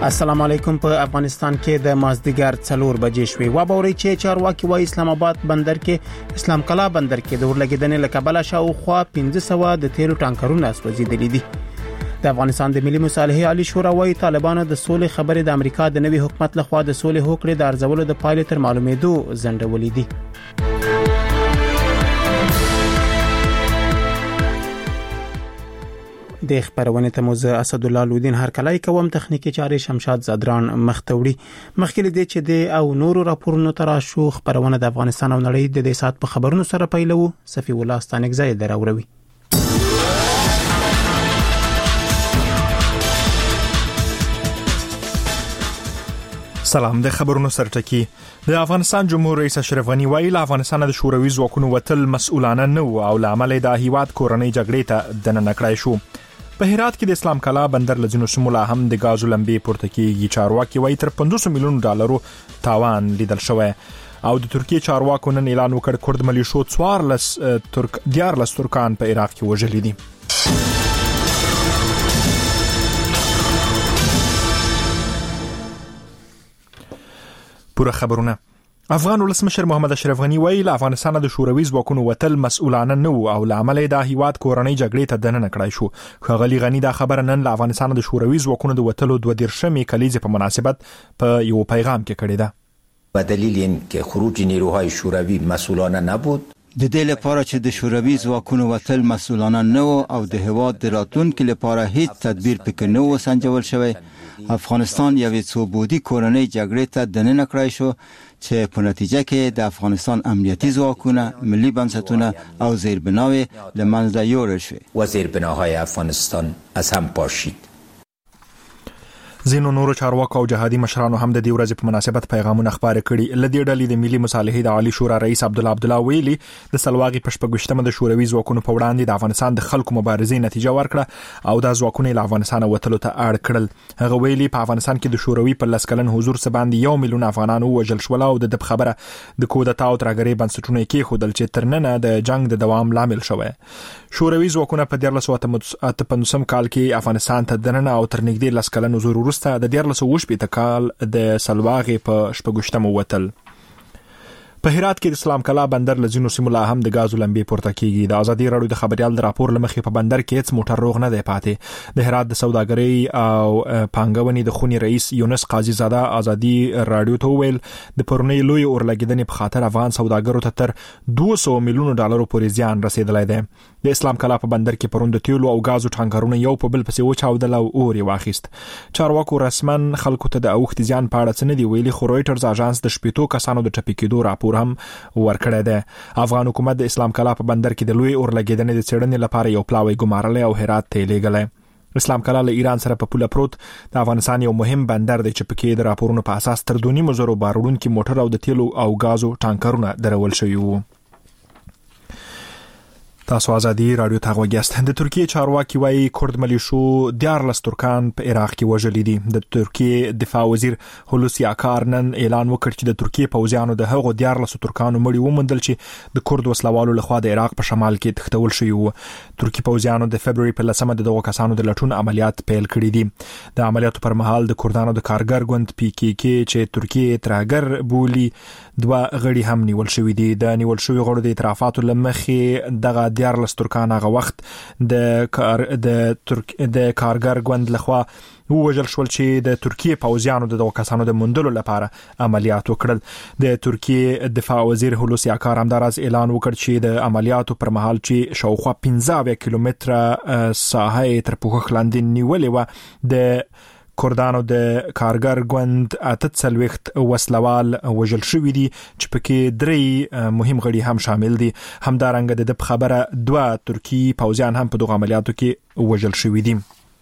السلام علیکم. په افغانستان کې د مازدیګر 4 بجې شوې. وبوري چې چارواکي وايي اسلام آباد بندر کې اسلام کلا بندر کې د ورلګیدنې لکبل شاوخوا 1500 د تیلو ټانکرونه سوځیدلي دي. د افغانستان د ملي مصالحې عالی شورا وايي طالبانو د سولې خبرې د امریکا د نوي حکومت لخوا د سولې هوکړې د ارزولو د پایلې تر معلومېدو ځنډولې دي. د خبرونه ته موزه اسد الله لودین هر کلای کوم تخنیکی چارې شمشاد زادران مختوړي مخکې دې چې د او نورو راپورونو تر شو خبرونه د افغانستان او نړۍ د دې سات په خبرونو سره پیلو. صفی الله ستانک زید دراوروي. سلام. د خبرونو سرټکی د افغانستان جمهور رئیس اشرف غنی ویل افغانستان د شوروي ځواکونو وتل مسؤلانه نه او لامل د هیواد کورنۍ جګړې ته دننه کړای شو. په هرات کې د اسلام کلا بندر لزینو سمولا هم د غازو لمبې پورته کیږي. چارواکي وایي تر 500 میلیون ډالرو تاوان لیدل شوی او د ترکیه چارواکو نن اعلان وکړ کورد ملیشو 14 ترکان په عراق کې وژل دي. پوره خبرونه. افغان ولسمشر محمد اشرف غنی ویل افغانستان د شوروي ځواکونو وتل مسؤلانه نه او لامل د هیواد کورنۍ جګړې ته دننه کړای شو. خغلی غنی دا خبر نن له افغانستان د شوروي ځواکونو د وتلو 22 کلیزې په مناسبت په یو پیغام کې کړی ده. به دلیل اینکه خروج نیروهای شوروی مسئولانه نبود، د دې لپاره چې د شوروي ځواکونو وتل مسؤلانه نه او د هیواد د راتلونکو لپاره هیڅ تدبیر پکې نه و سنجول شوی، افغانستان یوې څوبودي کورنۍ جګړې ته دننه کړای شو چې په نتیجه کې د افغانستان امنیتي ځواکونه، ملي بنسټونه او زیربناوي له منځه یوړل شوې و زیربناهای افغانستان از هم پاشید. زینو نورو چارواکو او جهادي مشرانو هم د دې ورځې په مناسبت پیغامونه خبره کړي. لدې ډلې د ملي مصالحې د عالی شورا رئیس عبدالله ویلي د سلواغي پشپګشتمه د شوروي ځواکونو په وړاندې د افغانستان د خلکو مبارزې نتیجه ورکړه او د ځواکونو له افغانستان وتلو ته اړ کړل. هغه ویلي په افغانستان کې د شوروي په لسکلن حضور څخه باندې 1 میلیون افغانانو وژل شول او د خبره د کودتا او ترګری بنسټونه کې خودل چې ترننه د جنگ د دوام لامل شوه. شوروي ځواکونه په 1958 کال کې افغانستان ته دننه او تر نږدې لسکلن حضور وروسته د 1980 کال د سلواغي په شپږشتمه وتل. په هرات کې د اسلام کلا بندر لزینو سیمولا هم د غازو لمبې پورته کیږي. د ازادي راډیو د خبريال د راپور لمخې په بندر کې هیڅ موټر روغ نه دی پاتې. د هرات د سوداګرۍ او پانګونې د خونی رئیس یونس قاضي زاده ازادي راډیو ته ویل د پرونی لوی اورلګیدنې په خاطر افغان سوداګرو ته تر 200 میلیون ډالرو پورې زیان رسیدلی دی. د اسلام کلا په بندر کې پروند تیلو او غازو ټانکرونه یو په بل پسې وچاودل او اوري واخیست. چارواکو رسمن خلکو ته د اوخت زیان په اړه څه نه دی ویلي، خو رويټرز اژانس د شپېتو کسانو د ټپي کېدو راپور هم ورکړی دی. افغان حکومت د اسلام کلا په بندر کې د لوی اورلګیدنې د څېړنې لپاره یو پلاوی ګمارلی او هرات ته لیږلی. اسلام کلا له ایران سره په پوله پروت د افغانستان یو مهم بندر دی چې پکې د راپورونو په اساس تر 2.5 باروړونکي موټر او د تیلو او غازو ټانکرونه درول شوي وو. تاسو ازادي راډیو ته غوږیاست. د ترکیه چارواکي وایي کورد ملیشو 14 ترکان په عراق کې وژل دي. د ترکیه دفاع وزیر هولوسی اکار نن اعلان وکړ چې د ترکیه پوځیانو د هغو 14 ترکانو مړي ومندل چې د کورد وسلوالو لخوا د عراق په شمال کې تښتول شوی وو. ترکیه پوځیانو د فبرवरी په 10 دغه کسانو د لټون عملیات پیل کړي دي. د عملیاتو پر مهال د کوردانو د کارګر ګوند PKK چې ترکیه ترهګر بولی 2 غړي هم نیول شوی دي. د نیول شوی غړو د اعترافاتو لمخې دغه 14 ترکان هغه وخت د کارګر ګوند لخوا وژل شول چې د ترکیه پوځیانو دغه کسانو د مندلو لپاره عملیات وکړل. د ترکیه دفاع وزیر هولوسی اکار هم دراز اعلان وکړ چې د عملیاتو پر مهال چې شاوخوا 15 کیلومتره ساحه تر پوښښ لاندې نیولې و، د کوردانو د کارګر ګوند 48 وسلوال وژل شوی دي چې پکې 3 مهم غړي هم شامل دي. همدارنګه د خبره 2 ترکی پوځیان هم په دغه عملیاتو کې وژل شوی دي.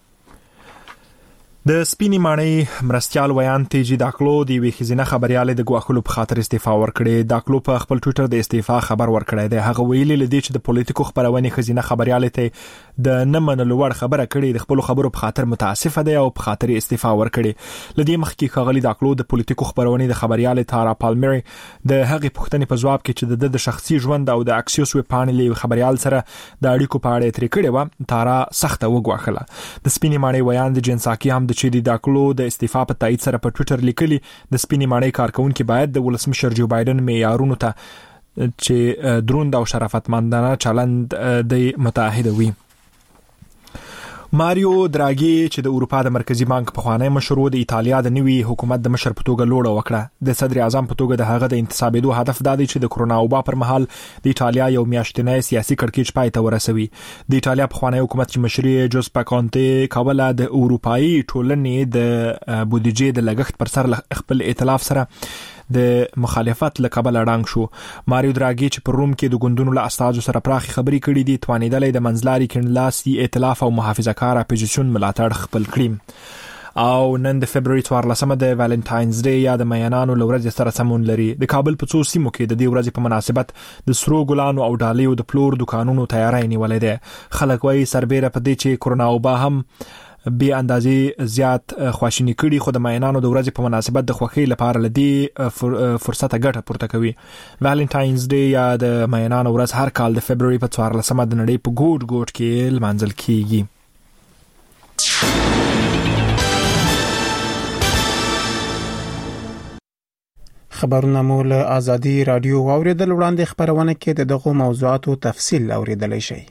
د سپینی مانی مرستيال ویان تیجی داکلو دی وی خزینه خبرياله د ګواخلو په خاطر استعفا ورکړي. داکلو په خپل ټوئیټر د استعفا خبر ورکړی دی. هغه ویلي لدی چې د پولیټیکو خبرونه خزینه خبرياله ته د نمنلو ور خبره کړي، د خپل خبرو په خاطر متاسفه دی او په خاطر استعفا ورکړي. لدی مخکې خغلی داکلو د پولیټیکو خبرونه د خبرياله تارا پالمری د هغه پوښتنې په جواب کې چې د شخصي ژوند او د اکسیوس وی پانل خبريال سره د اړیکو په اړه ترې کړي و، تارا سخته وګواخله. د سپینی مانی ویان د جنساکی هم چې د داکلو د استعفا په تایید سره په ټوئیټر لیکلي د سپینې ماڼۍ کارکونکو باید د ولسمشر جو بایدن معیارونو ته چې دروند او شرافتمندانه چلند د متعهد وي. ماریو دراګي چې د اروپا د مرکزی بانک په خوانی مشر و د ایتالیا د نوي حکومت د مشر په توګه لوړه وکړه. د صدر اعظم په توګه د هغه د انتصابېدو هدف دا دی چې د کرونا وبا پر مهال د ایتالیا یو میاشتنی سیاسي کړکېچ پای ته ورسوي. د ایتالیا په خوانی حکومت چې مشري جوزپا کونټي کوله د اروپאי ټولنې د بودیجې د لګښت پر سر خپل ائتلاف سره د مخالفت لکبل اړنګ شو. ماریو دراګي چې پر روم کې د ګوندونو له استازو سره پراخي خبري کړې دي توانیدلې د منځلاري کڼلاسي ائتلاف او محافظه کار اپوزیشن ملاتړ خپل کړی. او نن د فبراير 14 د ویلنټاینز ډے یا د مینانو لورځ سره سمون لري. د کابل په څو سیمو کې د دې ورځې په مناسبت د سرو ګلانو او ډالیو د پلور دکانونو تیاری نیولې ده. خلک وايي سربېره په دې چې کرونا وبا هم به اندازې زیات خواشینی کړي خو د مینانو د ورځې په مناسبت د خوښۍ لپاره لدی فرصت ګټه پورته کوي. ویلنټاینز ډے یا د مینانو ورځ هر کال د فبراير په 14 د نړۍ په ګوټ ګوټ کې لمانځل کیږي. خبرونه مو له آزادي رادیو اوریدل وړاندې خبرونه کې دغه موضوعاتو تفصیل اوریدلای شئ.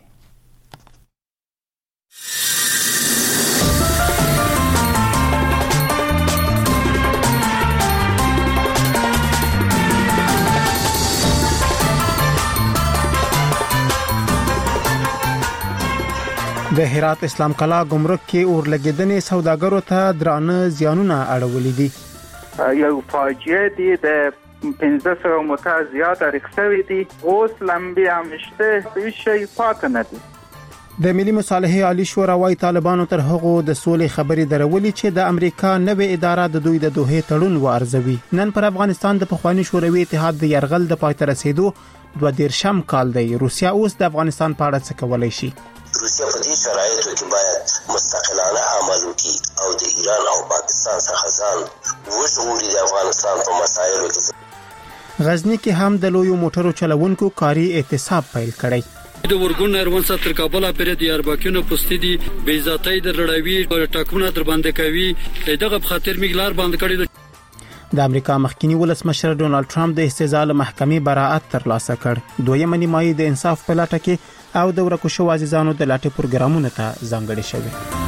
د هرات اسلام کلا ګمرک کې اور لګیدنې سوداګرو ته درانه زیانونه اړولې دي. یو فاجعه دي د 1500 موټر زیات رخصوي دي اوس لمبي امشته هیڅ شي پاتې نه دي. د ملي مصالحې عالی شورا وايي طالبانو تر هغه د سولې خبرې درولې چې د امریکا نوې اداره د دوی د دوه تړون وارزوي. نن پر افغانستان د پخوانی شوروي اتحاد د يرغل د پای ته رسیدو 22 کال دی. روسیا اوس د افغانستان په اړه څه کولای شي؟ روسیا په دې شرایطو کې باید مستقلانه عمل وکړي او د ایران او پاکستان څخه ځان وژغوري. د افغانستان په مسایلو کې غزنی کې هم د لویو موټرو چلوونکو کاري اعتصاب پیل کړی. د ورګون اروان تر کابل پرې د اربکینو پستی دي بې ذاتۍ د رړوي ټاکونه در باندې کوي دغه په خاطر میګلار باندې کړی. د امریکا مخکنی ولسمشر ډونالد ټرمپ د استزال محکمې براءت ترلاسه کړ. دویمه نیمایي د انصاف په لټه کې او د ورکو شو عزیزانو د لاټه پروګرامونو ته ځانګړي شوی.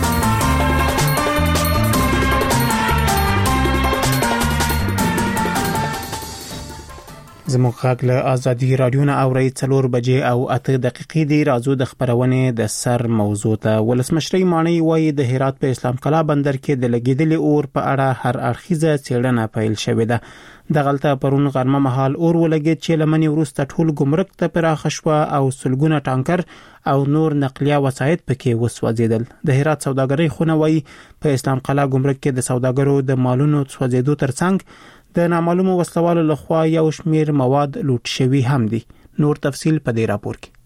زموږ غږ له آزادي رادیو نه اوري 4 بجې او 8 دقیقې دی. راځو د خبرونه د سر موضوع ته. ولسمشر مانی وایي د هرات په اسلام کلا بندر کې د لګیدلې اور په اړه هر اړخیزه څېړنه پیل شوې ده. د غلطه پرون غرمه مهال اور ولګید چې لمنې ورسته ټول ګمرک ته پراخ شو او سلګونه ټانکر او نور نقلیه وسایط پکې وسوځیدل. د هرات سوداګرۍ خونه وایي په اسلام کلا ګمرک کې د سوداګرو د مالونو سوځیدو ترڅنګ د نامعلومو وسلوالو لخوا یو شمیر مواد لوټ شوی هم دي. نور تفصیل په دې راپور کې.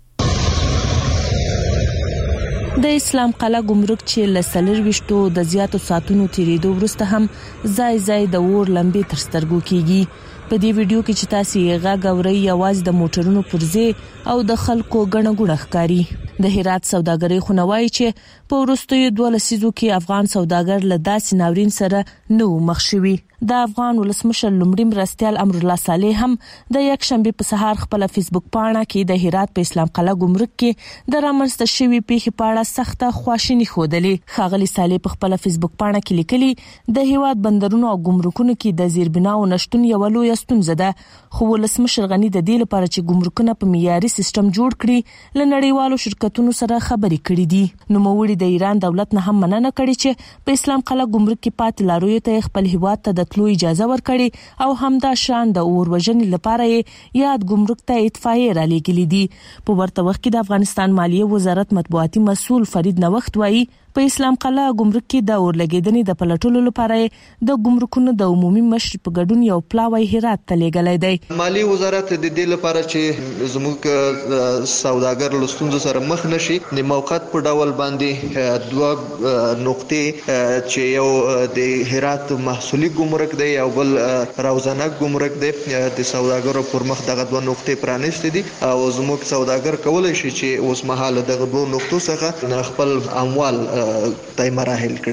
د اسلام قلعه ګمرک چې لسلر وشتو د زیاتو ساتونو تیریدو وروسته هم ځای د اور لمبې تر سترګو کیږي. په دې ویډیو کې چې تاسو یې غږ اورئ یوازې د موټرونو پرځې او د خلکو ګڼه ښکاری. د هرات سوداګرۍ خونوای چې په ورستیو 12 لسیزو کې افغان سوداګر له داسې ناورین سره نو مخ شوي. د افغان ولسمشر لومړی مرستیال امر الله صالح هم د یک شنبه په سهار خپل فیسبوک پاڼه کې د هرات په اسلام قلعه ګمرک کې د رامنځته شوی پیښې په اړه سخته خواشینی ښودلې. ښاغلي صالح په خپل فیسبوک پاڼه کې لیکلي د هیواد بندرونو او ګمرکونو کې د زیربناو نشټون یو لوی ستونزه ده، خو ولسمشر غنی د دې لپاره چې ګمرکونه په معیاري سیستم جوړ کړي ل نړیوالو شرکتونو سره خبرې کړې دي. نو موړي د ایران دولت نه هم مننه کړې چې په اسلام قلعه ګمرک کې پات لاروي ته خپل هیواد ته د تلو اجازه ورکړي او همدا شان د اور وژنې لپاره یاد ګمرک ته اطفائیه را لېږلې دي. په ورته وخت کې د افغانستان مالیه وزارت مطبوعاتي مسؤل فرید نوښت وایي په اسلام قلعه ګمرک کې د اور لګیدنې د پلټلو لپاره د ګمرکونو د عمومي مشر په ګډون یو پلاوی هرات ته لېږلی دی. مالیه وزارت د دې لپاره چې زموږ سوداګر لستونزو سره مخ نشي د موقت په ډول باندې دوه نقطې چې یو د هرات محصولي ګمرک دی او بل روزانه ګمرک دی د سوداګرو پر مخ دغه دوه نقطې پرانیستې دي او زموږ سوداګر کولای شي چې اوس مهال دغه دوه نقطو څخه خپل اموال تای مراحل کړي.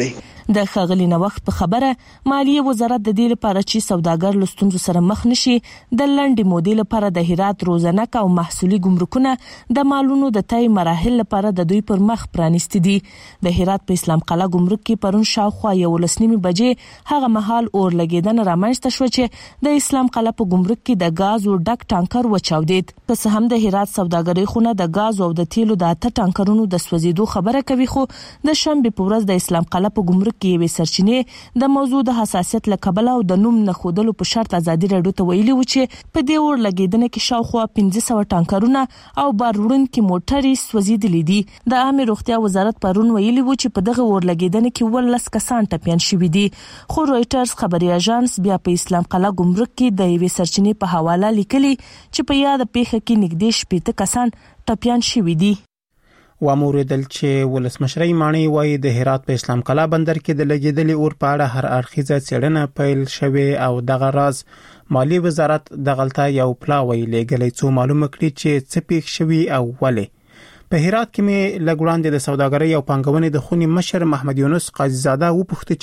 د ښاغلي نوښت په خبره مالیه وزارت د دې لپاره چې سوداګر له ستونزو سره مخ نشي د لنډې مودې لپاره د هرات روزنک او محصولي ګمرکونه د مالونو د تای مراحل لپاره د دوی پر مخ پرانیستي دي. د هرات په اسلام قلعه ګمرک کې پرون شاوخوا 11:30 بجې هغه مهال اور لګیدنه رامنځته شو چې د اسلام قلعه په ګمرک کې د غاز او ډک ټانکر وچاودید. پس هم د هرات سوداګرۍ خونه د غاز او د تیلو د 8 ټانکرونو د سوځیدو خبره کوي، خو د شنبه په ورځ د اسلام قلعه په ګمرک کې یوې سرچینې د موضوع د حساسیت له کبله او د نوم نه خودلو په شرط ازادي راډیو ته ویلي و چې په دې اور لګیدنه کې شاوخوا 1500 ټانکرونه او بار وړونکي موټرې سوځیدلې دي. د عامه روغتیا وزارت پرون ویلي و چې په دغه اور لګیدنه کې 12 کسان ټپيان شوي دي، خو رويټرز خبري اژانس بیا په اسلام قلعه ګمرک کې د یوې سرچینې په حواله لیکلي چې په یاد پیښه کې نږدې 18 کسان ټپيان شوي دي. واموریدل چې ولسمشر مانی وایي د هرات په اسلام قلعه بندر کې د لګیدلې اور په اړه هر اړخیزه څېړنه پیل شوه او دغه راز مالی وزارت د غلطه یو پلاوی لګلې څو معلومه کړي چې څه پیښ شوی او ولې. په هرات کې مې لګوړاندې د سوداګرۍ او پانګونې د خونی مشر محمد یونس قاضي زاده وپوښتنه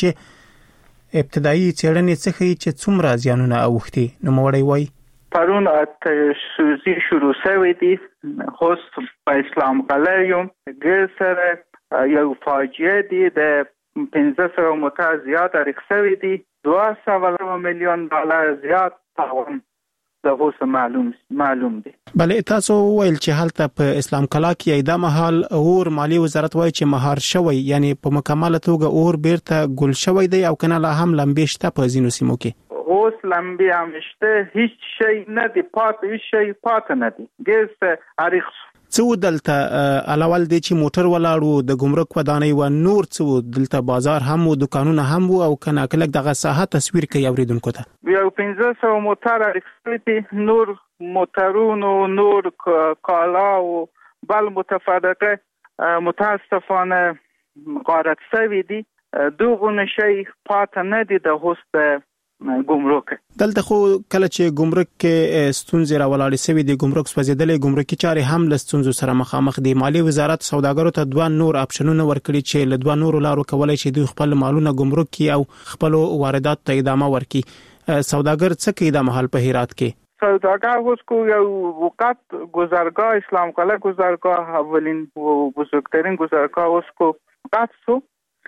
چې ابتدایي څېړنې څه ښیي چې څومره زیانونه اوښتي. نو موړی وایي پرون سوزی شروع شوی دی، خوست په اسلام قلعه یم ګر سره یو فاجعه دی د 1500 موټر زیات اړخ دی، 200 میلیون ډالر زیات تاوان د خوست معلوم دی. بلې تاسو ویل چې هلته په اسلام قلعه کې ایدا محل اور مالی وزارت وایي چې مهار شوی، یعنی په مکمله توګه اور بیرته ګل شوی دی او کنه لا هم لمبې شته په ځینو سیمو کې. اوس لمبې همشته، هیڅ شی نه دی پات، هیڅ شی پات نه دی. ګس اړخ څو دلته علاوه دې چې موټر ولاړو د ګمرک ودانۍ و نور څو دلته بازار هم او دکانونه هم او کنه کلک دغه ساحه تصویر کوي اوریدونکو ته. یو 1500 موټر اړخ نور موټرونو نور کالا او بل متفرقه متاسفانه غارت شوی دی. دوغه شی پات نه دی د هوست ګمرک. دلته خو کله چې ګمرک کې ستونزې راولاړې سوي دي، ګمرک سوځیدلې ګمرکي چارې هم له ستونزو سره مخامخ دي. مالی وزارت سوداګرو ته 2 نور اپشنونه ورکړي چې له 2 نورو لارو کولای شي دوی خپل مالونه ګمرک کې او خپل واردات ته ادامه ورکړي. سوداګر څه کوي د محل په هرات کې؟ سوداګر اوس کو یو وقت گذرگاه اسلام قلعه گذرگاه اولین و بزرگترین گذرگاه اوس کو قصو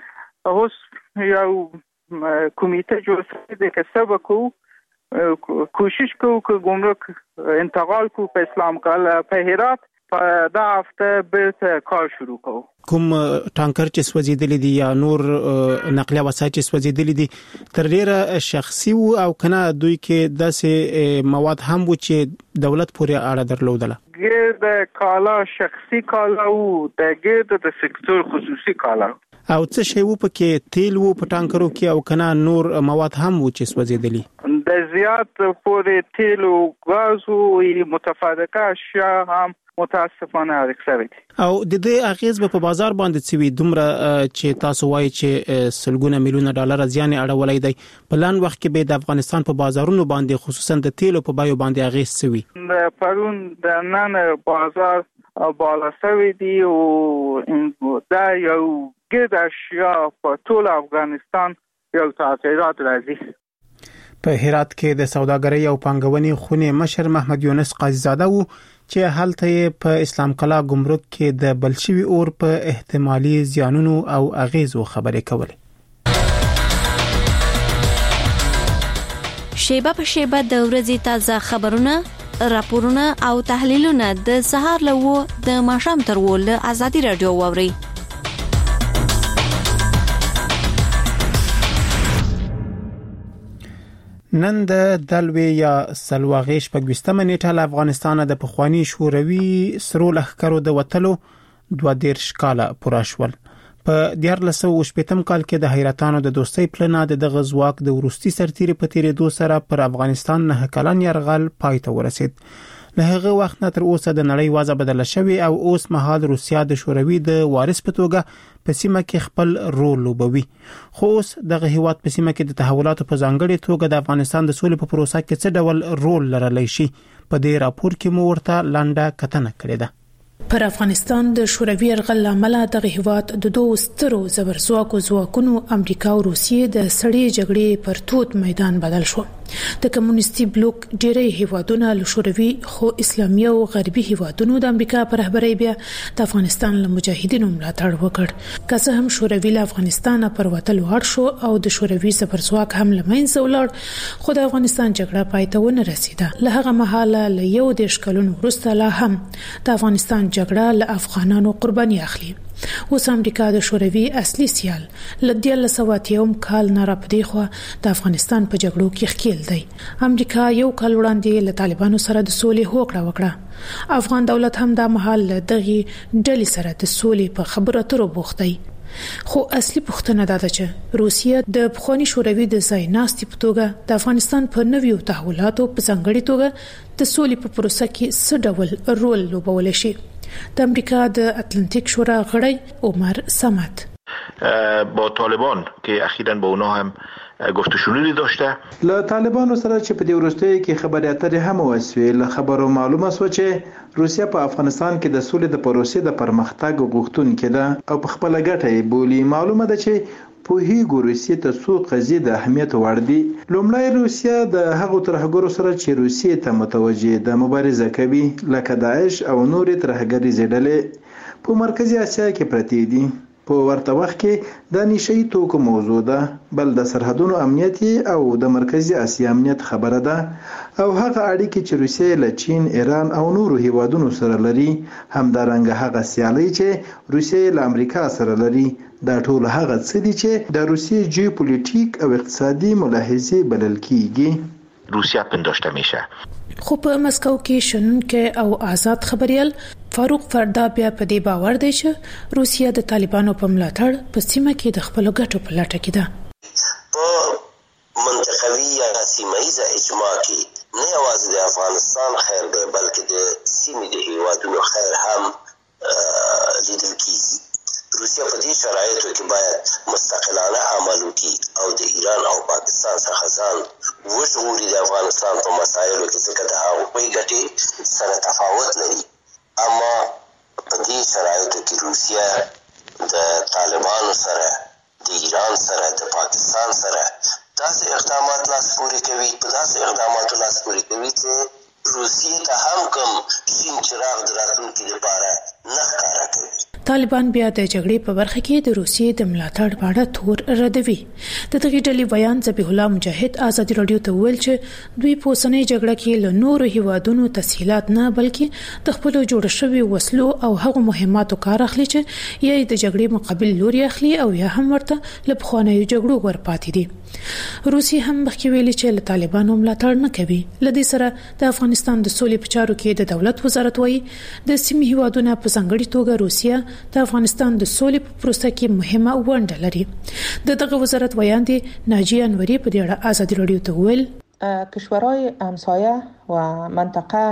اوس یو کمیته جوړ شوی دی چې سبا کو کوشش کوو چې ګمرک انتقال کو په اسلام قلعه په هرات په دا هفته به کار شروع کوو. کوم ټانکر چې سوځیدلی دي یا نور نقلیه وسایل چې سوځیدلی دي تر ډیره شخصي او کنه دوی کې داسې مواد هم و چې دولت پورې اړه درلودله؟ ګرد کالا شخصي کالا او د ګرد د سکتور خصوصي کالا او څه شی وو پکې تیل وو په ټانکرو کې او کنه نور مواد هم وو چې سوځیدلی؟ د زیات پورې تیل او غاز او متفرقه اشیاء هم متاسفانه اړخ دي. او د دې اغیز په بازار باندې څه وي دومره چې تاسو وایي چې سلګونه میلیونه ډالر زیان اړولای دی؟ په لان وخت کې به د افغانستان په بازارونو باندې خصوصا د تیلو په بایو باندې اغیز څه وي؟ د پرون د نن بازار بالا شوی دی او دا یو ګډ اشیاء په ټول افغانستان یو تاثیرات راځي. په هرات کې د سوداګرۍ او پانګونې خونی مشر محمد یونس قاضي زاده وو چې هلته په اسلام قلعه ګمرک کې د بلشوي اور په احتمالي زیانونو او اغیزو خبرې کولې. شیبه په شیبه د ورځې تازه خبرونه، راپورونه او تحلیلونه د سهار له د ماښام تر ول ازادي رادیو ووري. نن د دلوي یا سلواغې شپږمه نیټه له افغانستانه د پخوانی شوروي سرو لښکرو د وټلو 22 کاله پوره شول. په 1918 کال کې د حیرتانو د دوستۍ پلان د غزواک د ورستي سرتیري په تیرېدو سره پر افغانستان نه کلن يرغل پای ته ورسید. له هغه وخت نه تر اوسه د نړۍ وضع بدله شوې او اوس مهال روسیا د شوروي د وارث په توګه په سیمه کې خپل رول لوبوي. خو اوس دغه هیواد په سیمه کې د تحولاتو په ځانګړي توګه د افغانستان د سولې په پروسه کې څه ډول رول لرلی شي؟ په دې راپور کې مو ورته لنډه کتنه کړې ده. پر افغانستان د شوروي یرغل لامل د هیواد د دوه سترو زبرځواکونو امریکا او روسیې د سړې جګړې پر توت میدان بدل شو. د کمونیستي بلوک ډېری هیوادونه له شوروي خو اسلامي او غربي هیوادونو د امریکا پر رهبرۍ بیا د افغانستان له مجاهدینو ملاتړ وکړ. که څه هم شوروي له افغانستان پر وتلو اړ شو او د شوروي زبرځواک هم له منځه ولاړ، خو د افغانستان جګړه پای ته ونه رسیده. له هغه مهاله له 11 کلونو وروسته لا هم د افغانستان جګړه له افغانانو قرباني اخلي. اوس امریکا د شوروي اصلي سیال ل 1990 کال نه را پدې خو د افغانستان په جګړو کې ښکیل دی. امریکا یو کال وړاندې له طالبانو سره د سولې هوکړه وکړه. افغان دولت هم د محل دغه ډلې سره د سولې په خبرو اترو بوخت دی. خو اصلي پوښتنه دا ده چې روسیه د پخوانی شوروي د ځای ناستي په توګه د افغانستان په نویو تحولاتو په ځانګړي توګه د سولې په پروسه کې څه ډول رول لوبولی شي. د امریکا د اتلانتیک شورا غړی عمر صمد با طالبان که اخیراً با اونها هم گفت و شنودی داشته له طالبانو سره چې په دې وروستیو کې خبرې اترې هم وشوې. له خبرو معلومه شوه چې روسیه په افغانستان کې د سولې د پروسې د پرمختګ غوښتونکې ده او په خپله ګټه یې بولي. معلومه ده چې پوهیږو روسیې ته څو قضیې د اهمیت وړ دي. لومړی روسیه د هغو ترهګرو سره چې روسیې ته متوجه ده مبارزه کوي، لکه داعش او نورې ترهګریزې ډلې په مرکزي اسیا کې پرتې دي. په ورته وخت کې د نشئی توکو موضوع ده، بل د سرحدونو امنیت او د مرکزي اسیا امنیت خبره ده، او هغه اړیکې چې روسیه له چین، ایران او نورو هیوادونو سره لري، همدارنګه هغه سیالي چې روسیه له امریکا سره لري. دا ټول هغه څه دي چې د روسیه جیوپولیټیک او اقتصادي ملاحظې بلل کیږي. روسیه پنداشته میشه. خو په مسکو کې شنونکي او آزاد خبريال فاروق فردا بیا په دې باور دی چې روسیه د طالبانو په ملاتړ په سیمه کې د خپل ګټو په لټه کې ده. په منطقوي یا سیمایي اجماع کې نه یوازې د افغانستان خیر دی بلکې د سیمې د هیوادونو خیر هم لیدل کیږي. روسیه په دې شرایطو کې باید مستقلانه عمل وکړي او د ایران او پاکستان څخه ځان وژغوري. د افغانستان په مسایلو کې ځکه د هغوی ګټې سره تفاوت لري، اما په دې شرایطو کې روسیه د طالبانو سره، د ایران سره، د پاکستان سره داسې اقدامات لاسپورې کوي، په داسې اقداماتو لاسپورې کوي چې روسیې ته هم کوم شین چراغ د راتلونکي لپاره نه ښکاره کوي. طالبان بیا د جګړې په برخه کې د روسیې د ملاتړ په اړه تور ردوي. د دغه ډلې بیان ذبیح الله مجاهد ازادي رادیو ته ویل چې دوی په اوسنۍ جګړه کې له نورو هیوادونو تسهیلات نه بلکې د خپل جوړ شوی وسلو او هغو مهماتو کار اخلي چې یا د جګړې مقابل لوري اخلي او یا هم ورته له پخوانیو جګړو ورپاتې دي. روسیه هم مخکې ویلي چې له طالبانو ملاتړ نه کوي. لدې سره د افغانستان د سولې په چارو کې د دولت وزارت وایي د سیمې هیوادونو په ځانګړي توګه روسیه د افغانستان د سولې په پروسه کې مهمه ونډه لري. دغه وزارت ویاندې ناجیه انوري په دې اړه ازادي رادیو ته ویل کشورهای همسایه و منطقه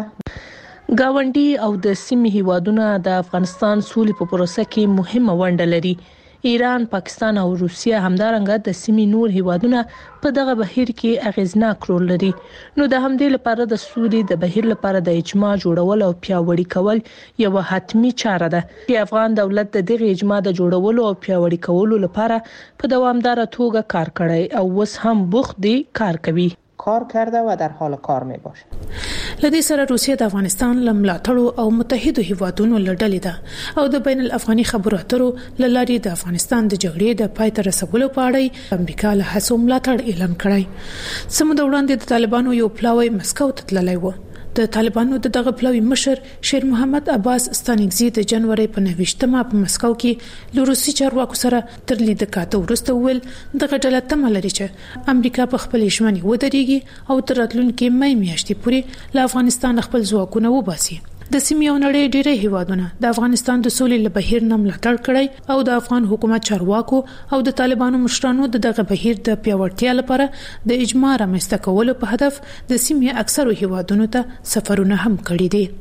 گاونډي او د سیمې هیوادونو د افغانستان سولې په پروسه کې مهمه ونډه لري. ایران، پاکستان او روسیه همدارنګه د سیمې نور هیوادونه په دغه بهیر کې اغیزناک رول لري. نو د همدې لپاره د سولې د بهیر لپاره د اجماع جوړول او پیاوړي کول یو حتمی چاره ده چې افغان دولت د دغه اجماع د جوړولو او پیاوړي کولو لپاره په دوامدار توګه کار کړی او اوس هم بوخت دی کار کوي. کار کرده و در حال کار می باشه. لدې سره روسیه د افغانستان لملاتړو او متحدو هیوادونو لړلې ده او د بین الافغاني خبرو اترو لاري د افغانستان د جګړې د پای ته رسولو په اړه امریکا له هڅو ملاتړ اعلان کړی. سمو د وړاندې د طالبانو یو پلاوی مسکو ته تللی و. د طالبانو دغه پلاوی مشر شیر محمد عباس ستانکزی د جنوري په 29مه په مسکو کې له روسي چارواکو سره تر لید کاته ورسته ویل دغه ډله تمه لري چې امریکا په خپل ژمنې ودرېږي او تر راتلونکي مې میاشتې پورې له افغانستان خپل ځواکونه وباسي. د سیمې او نړۍ ډېری هیوادونه د افغانستان د سولې له بهیر نه ملاتړ کړی او د افغان حکومت چارواکو او د طالبانو مشرانو دغه بهیر د پیاوړتیا لپاره د اجماع رامنځته کولو په هدف د سیمې اکثرو هیوادونو ته سفرونه هم کړي دي.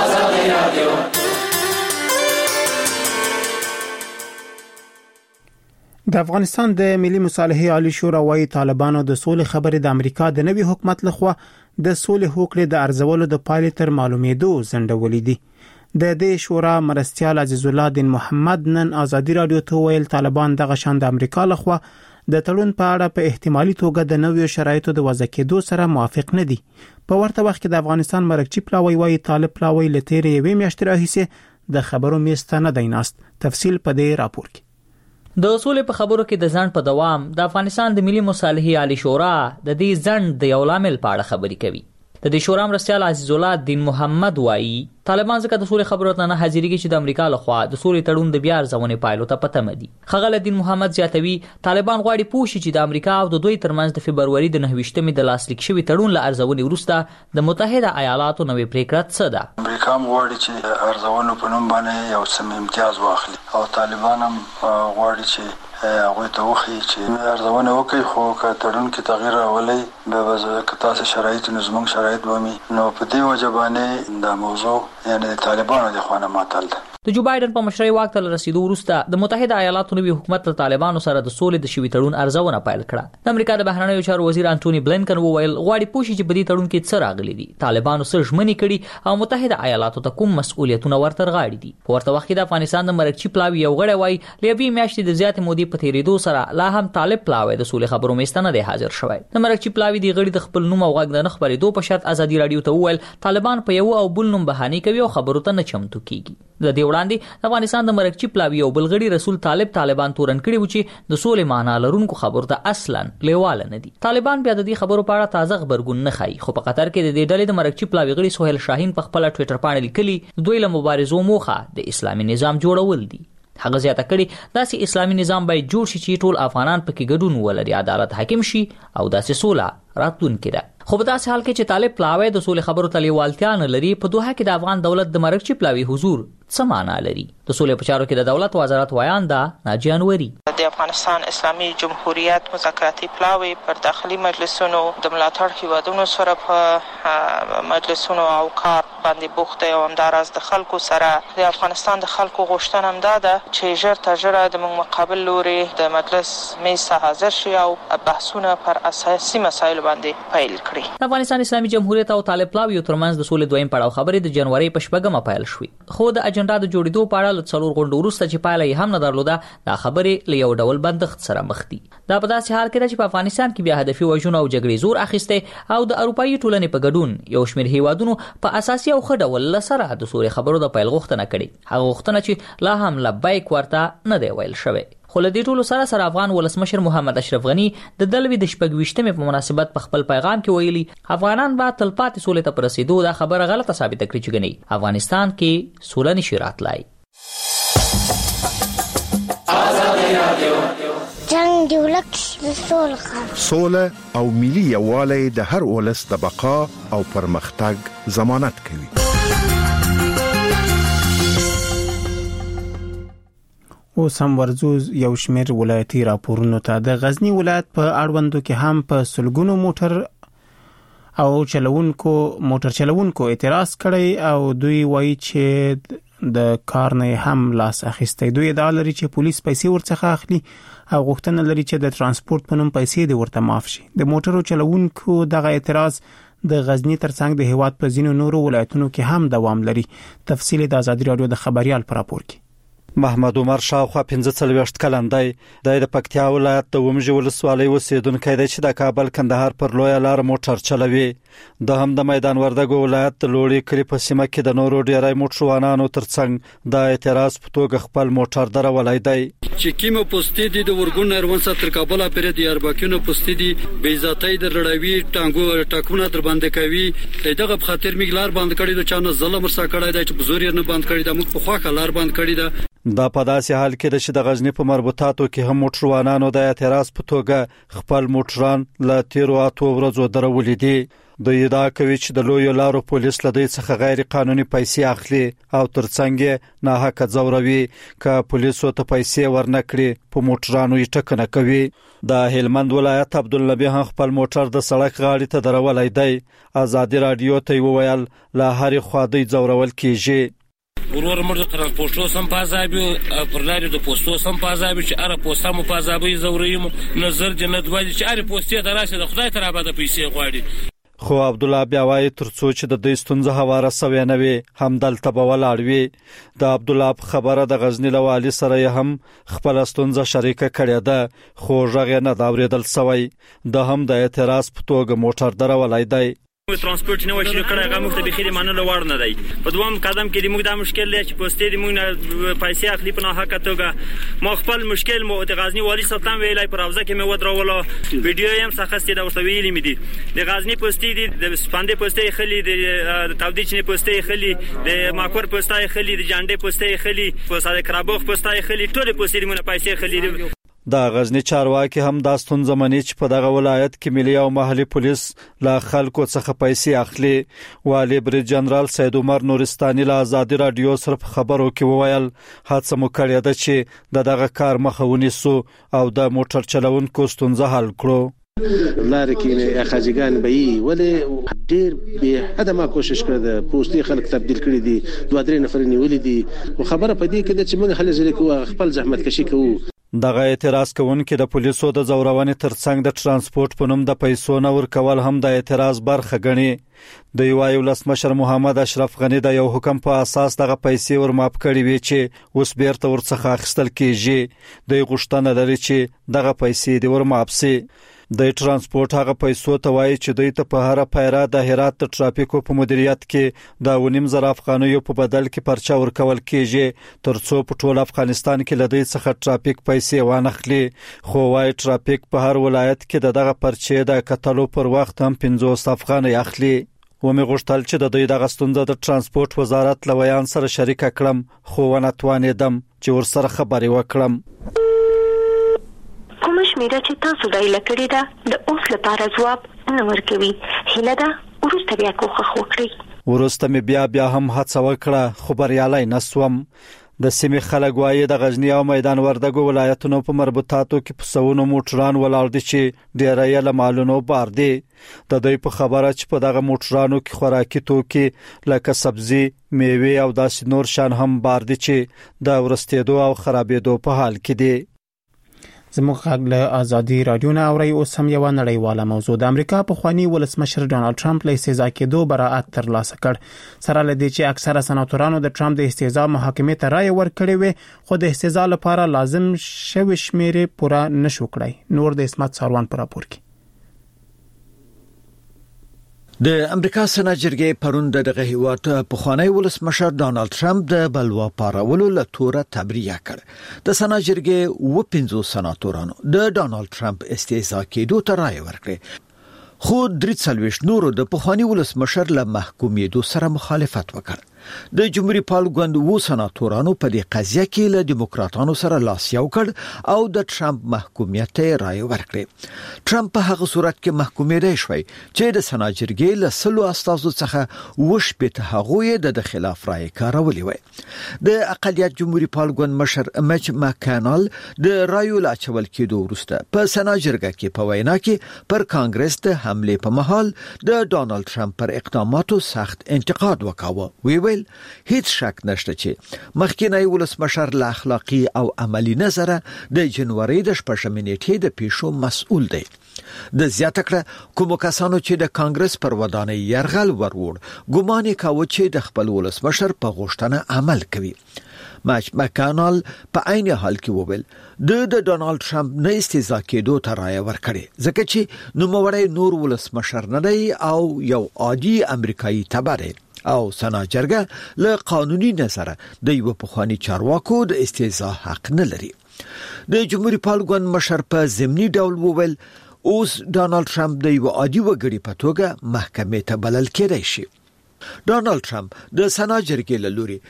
د افغانستان د ملي مصالحې عالی شورا وايي طالبانو د سولې خبرې د امریکا د نوي حکومت لخوا د سولې هوکړې د ارزولو د پایلې تر معلومېدو ځنډولې دي. د دې شورا مرستيال عزیز الله دین محمد نن ازادي رادیو ته ویل طالبان دغه شان د امریکا لخوا د تړون په اړه په احتمالي توګه د نویو شرایطو د وضع کېدو سره موافق نه دي. په ورته وخت کې د افغانستان مرکزی پلاوی وايي طالب پلاوی لتهري یوې میاشتې راهیسې د خبرو میسته نه دی ناست. تفصیل په دې راپور کې. د اصول په خبرو کې د ځند په دوام د افغانستان د ملي مصالحې عالی شورا د دې ځند د یو لامل په اړه خبرې کوي. د دې شورا مرستيال عزیز الله دین محمد وایي طالبان ځکه د سولې خبرو ته نه حاضرېږي چې د امریکا لخوا د سولې تړون د بیا ارزونې پایلو ته پته مدي. خغل دین محمد زیاتوي طالبان غواړي پوه شي چې د امریکا او د دوی ترمنځ د فبرवरी د 29مې د لاسلیک شوی تړون له ارزونې وروسته د متحده ایالاتو نوې پریکړه څه ده. امریکا غواړي چې ارزونې په نوم باندې یو سم امتیاز واخلي او طالبان هم غواړي چې هغه ته وخی چې ارزونه وکړي خو که تړون کې تغییر راولي به وځي تاسو شرایط نظم شرایط ومي نو په دې وجه باندې د موضوع یعنی طالبانو د خوانه ماتل ده. د جو بایدن په مشرۍ واک ته رسیدو وروسته د متحده ایالاتو نوي حکومت له طالبانو سره د سولې د شوي تړون ارزونه پیل کړه. د امریکا د بهرنیو چارو وزیر انټونی بلینکن وویل غواړي پوه شي چې په دې تړون کې څه راغلي دي، طالبانو څه ژمنې کړي او متحده ایالاتو ته کوم مسؤلیتونه ورته غاړي دي. په ورته وخت کې د افغانستان د مرکزی پلاوی یو غړی وایي لوي میاشتې د زیاتې مودې په تیریدو سره لا هم طالب پلاوی د سولې خبرو میسته نه دی حاضر شوی. د مرکزی پلاوی دی غړي د خپل نوم او غږ نه خبرېدو په شرط ازادي رادیو ته وویل طالبان په یو او بل نوم بهانه کوي او خبرو ته نه چمتو کیږي. د دې وړاندې افغانستان د مرکزی پلاوی او بلغړي رسول طالبان تورن کړي و چې د سولې معنا لرونکو خبرو ته اصلا لیواله نه دي. طالبان بیا د دې خبرو په اړه تازه خبرګون نه خای، خو په قطر کې د دې ډلې د مرکزی پلاوی غړي سہیل شاهین په خپل ټوئیټر باندې لیکلي دوی له مبارزو موخه د اسلامي نظام جوړول دي. هغه زیاته کړي داسې اسلامي نظام باید جوړ شي چې ټول افغانان پکې ګډون ولري، عدالت حاکم شي او داسې سوله راتلونکې ده. خو په داسې حال کې چې طالب پلاوی د سولې خبرو ته لیوالتیا نه لري، په دوحه کې د افغان دولت د مرکزی پلاوی حضور څه معنا لري؟ د سولې په چارو کې د دولت وزارت وایانده ناجیه انوري د افغانستان اسلامي جمهوریت مذاکراتي پلاوی پر داخلي مجلسونو د ملاتړ هیوادونو سره په مجلسونو او کار باندې بوخت او همدارس د خلکو سره د افغانستان د خلکو غوښتنه هم ده چې ژر تر ژره د مقابل لوري د مجلس میز حاضر شي او بحثونه پر اساسي مسایلو باندې پیل کړي. د افغانستان اسلامي جمهوریت او طالب پلاوی ترمنځ د سولې دویم پړاو خبرې د جنوري په 8مه پیل شوې، خو د اجنډا د جوړېدو په اړه له 4 غونډو وروسته چې پایله یې هم نه درلوده دا خبرې له یو ډول بندښت سره مخ دي. دا په داسې حال کې چې په افغانستان کې بیا هدفي وژنو او جګړې زور اخیسته او د اروپאי ټولنې په ګډون یو شمېر هیوادونو په اساسي او خډه ول سره د سولې خبرو د پیل غوښتنه کړې، هغه غوښتنه چې لا هم لبیک ورته نه دی ویل شوی. خو له دې ټولو سره افغان ولسمشر محمد اشرف غنی د دلوي د 28مې په مناسبت په خپل پیغام کې ویلي افغانان به تلپاتې سولې ته پرسیدو دا خبره غلطه ثابت کړي چې غنی افغانستان کې سوله نشي راتلای. جنگ دی ولک سوله او ملي یووالی د هر ولس د بقا او پرمختګ ضمانت کوي. اوس هم ورځو یو شمېر ولایتي راپورونو ته. د غزنی ولایت په اړوندو کې هم په سلګونو موټر چلوونکو اعتراض کړی او دوی وایي چې د کار نه هم لاس اخیستی. دوی ادعا لري چې پولیس پیسې ورڅخه اخلي او غوښتنه لري چې د ترانسپورت په نوم پیسې د ورته معاف شي. د موټرو چلوونکو دغه اعتراض د غزنی ترڅنګ د هیواد په ځینو نورو ولایتونو کې هم دوام لري. تفصیل د ازادي رادیو د خبريال پر راپور کې. محمد عمر شاوخوا 45 کلن دی. د پکتیا ولایت د ومژ ولسوالۍ اوسیدونکی دی چې د کابل کندهار پر لوی لار موټر چلوي. د هم د میدان وردګو ولایت د لوړی کلی په سیمه کې د نورو ډیری موټروانانو ترڅنګ د اعتراض په توګه خپل موټر درولای دی. چې کیمه پوسټې دي د ورګون نرمن ستر کابل پر دی اربکینو پوسټې دي بې ذاتۍ د لړاوي ټانګو ټاکونه در باندې کوي. دغه په خاطر میګلار باندې کړي د چانه ظلم ورسا کړی دی چې بزوري نه باندې کړي د موږ په خوا کلار باندې کړي دا. دا په داسې حال کې چې د غزنی په مربوطاتو کې هم موټروانانو د اعتراض په توګه خپل موټران له 13 ورځو درولې دي. دوی دا کوي چې د لوی لارو پولیس له دوی څخه غیر قانوني پیسې اخلي او ترڅنګ نه حق ځوروي که پولیسو ته پیسې ورنکړي په موټرانو یې ټکنه کوي. د هلمند ولایت عبدالنبی هم خپل موټر د سړک غاړې ته درولای دی. ازادي رادیو ته وویل له هر خوا دوی ځورول کیږي. ورور مرد ترانسپورټو سم پازابي پرلاري د پوسټو سم پازابي چې اره پوسټه مو پازابي زوریم نظر جنت واجی چې اره پوسټه دراشه د خدای تر آباد پیسې غواړي. خو عبد الله بیا وایي ترڅو چې د دې ستونزه هواره سوي نه وي هم دلته به ولاړ وي. د عبد الله خبره د غزنی له والي سره هم خپل ستونزه شریکه کړې ده خو ژغه نه دا اوریدل سوی. د هم د اعتراض په توګه موټر درولای دی. ترانسپورت نه وشي کړه هغه موږ ته به خېری منلو وړ نه دی. په دوام قدم کې موږ دا مشکل دی چې پوسټې دی موږ پیسې اخلي په نه حق توګه. ما خپل مشکل مو د غزنی والی سلطان ویلای پر روزه کې مې ودرولو ویډیو هم څخه د ورته ویلې مې دي. د غزنی پوسټې دي د سپاندې پوسټې خلی د تاودیچنې پوسټې خلی د ماکور پوسټې خلی د جانډې پوسټې خلی په ساده کرابوخ پوسټې خلی ټول پوسټې موږ پیسې خلی. د غزنی چارواکي هم دا ستونزه مني چې په دغه ولایت کې ملي او محلي پولیس لا خلکو څخه پیسې اخلي. والي بریج جنرال سید عمر نورستاني له آزادي رادیو سره خبرو کې وویل هڅه مو کړې ده چې دغه کار مخه ونیسو او د موټر چلوونکو ستونزه حل کړو. لاره کې اخاجګان به ولې ډېر به حد ما کوشش کړ د پوسټي خلک تبديل کړي دي 2-3 نفر نیولې دي او خبره پدې کې چې موږ هله ځل کوو خپل زحمت کشي کوو. دغه اعتراض کوونکي د پولیسو د زورونې ترڅنګ د ترانسپورت په نوم د پیسو نه ورکول هم د اعتراض برخه ګڼي. د یو ولسمشر محمد اشرف غنی د یو حکم په اساس دغه پیسې ورماپ کړي وي چې اوس بیرته ورڅخه اخیستل کیږي. د غوښتنه لري چې دغه پیسې د ورماپ سي. د ترانسپورت هغه پیسو ته وایي چې دوی ته په هر پیره د هرات د ټرافیکو په مدیریت کې د 1.5 افغانیو په بدل کې پرچا ورکول کیږي ترڅو په ټول افغانستان کې لدی څخه ټرافیک پیسې وانخلي. خو وايي ټرافیک په هر ولایت کې دغه پرچې د کتلو پر وخت هم 50 افغانۍ اخلي. ومه غوښتل چې د دوی دغه ستونزه د ترانسپورت وزارت لویان سره شریک کړم خو ونه توانیدم چې ورسره خبرې وکړم. کوم شمیره چې تاسو دایله کړی ده د اوس لپاره ځواب نه ورکوي. هیله ده ورسته بیا کوښښ وکړئ. ورسته مې بیا هم هڅه وکړه خو بریالی نسوم. د سیمې خلک وایي د غزنی او میدان وردګو ولایتونو په مربوطاتو کې په سونو موټران ولاړ دي چې ډیره یې له مالونو بار دي. د دوی په خبره چې په دغه موټرانو کې خوراکي توکي لکه سبزي میوه او داسې نور شان هم بار دي چې د ورستېدو او خرابېدو په حال کې دي. زموږ غږ له آزادي رادیو نه اوري. اوس هم یو نړیواله موضوع. د امریکا په خواني ولسمشر ډونالد ټرمپ له استهزاء کېدو براءت ترلاسه کړ. سره لدی چې اکثره سناتورانو د ټرمپ د استهزاء محاکمې ته رائے ورکړې وي خو د استهزاء لپاره لازم شوی شمیرې پوره نشو کړای. نور د اسمت ساروان پر راپور کې. د امریکا سنا جرګې پرون دغه هیواد په خوانی ولسمشر ډونالد ټرمپ د بلوا پارولو لتوره تبریه کړ. د سنا جرګې و 15 سناتورانو د ډونالد ټرمپ استهزاء کېدو ته رائے ورکړه خو 43 نورو د خوانی ولسمشر له محکومیدو سره مخالفت وکړ. د جمهوریت پال ګوند و سناتورانو په دې قضیه کې له دیموکراتانو سره لاس یو کړ او د ټرمپ محکومیت ته رائے ورکړه. ټرمپ په هغه صورت کې محکومیدای شوی چې د سنا جرګې له سلو استازو څخه وشپته هغه د خلاف رائے کارولې وي. د اقلیت جمهوریت پال ګوند مشر مچ ماکانال د رائے لاچول کېدو وروسته په سنا جرګه کې په وینا کې پر کانګرس د حمله په محل د ډونالد ټرمپ پر اقداماتو سخت انتقاد وکاوه. ویل هیڅ شک نشته چې مخکینی ولسمشر له اخلاقی او عملی نظره د جنوري د 14 نیټې د پیښو مسؤل دی. د زیاته کړه کوم کسانو چې د کانګرس پر ودانۍ يرغل ورور ګمان کاوه چې د خپل ولسمشر په غوښتنه عمل کوي. مچ ماکانال په عین حال کې وویل د ډونالد ټرمپ نه استهزاء کېدو ته رائے ورکړي ځکه چې نوموړی نور ولسمشر نه دی او یو عادي امریکایي تبع دی او سنا جرګه له قانوني نظره د یو پخوانی چارواکو د استهزاء حق نه لري. د جمهوریت پال ګوند مشر په ضمني ډول وویل اوس ډونالد ټرمپ د یو عادي وګړي په توګه محکمې ته بلل کېدای شي. ډونالد ټرمپ د سنا جرګې له لوري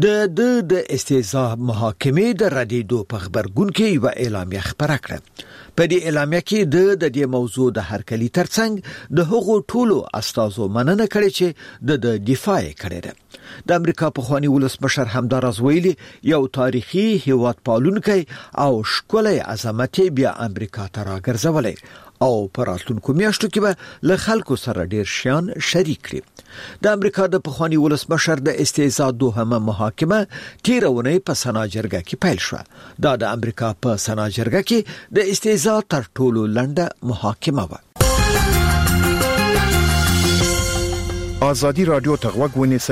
د استهزاء محاکمې د ردیدو په خبرګون کې یو اعلامیه خبره کړه. په دې اعلامیه کې د دې موضوع د هرکلی ترڅنګ د هغو ټولو استازو مننه کړې چې د دفاع کړې ده. د امریکا په خوانی ولسمشر همدارز ویلي یو تاریخي هیواد پالونکی او ښکلی عظمت بیا امریکا ته راګرځولې او پر راتلونکو میاشتو کې به له خلکو سره ډیر شیان شریک کړي. د امریکا د پخوانی ولسمشر د استهزاء دوهمه محاکمه تیرونه په سنا جرګه کې پیل شو. دا د امریکا په سنا جرګه کې د استهزاء تر ټولو لنډه محاکمه و. ازادي رادیو ته غوږ ونیسئ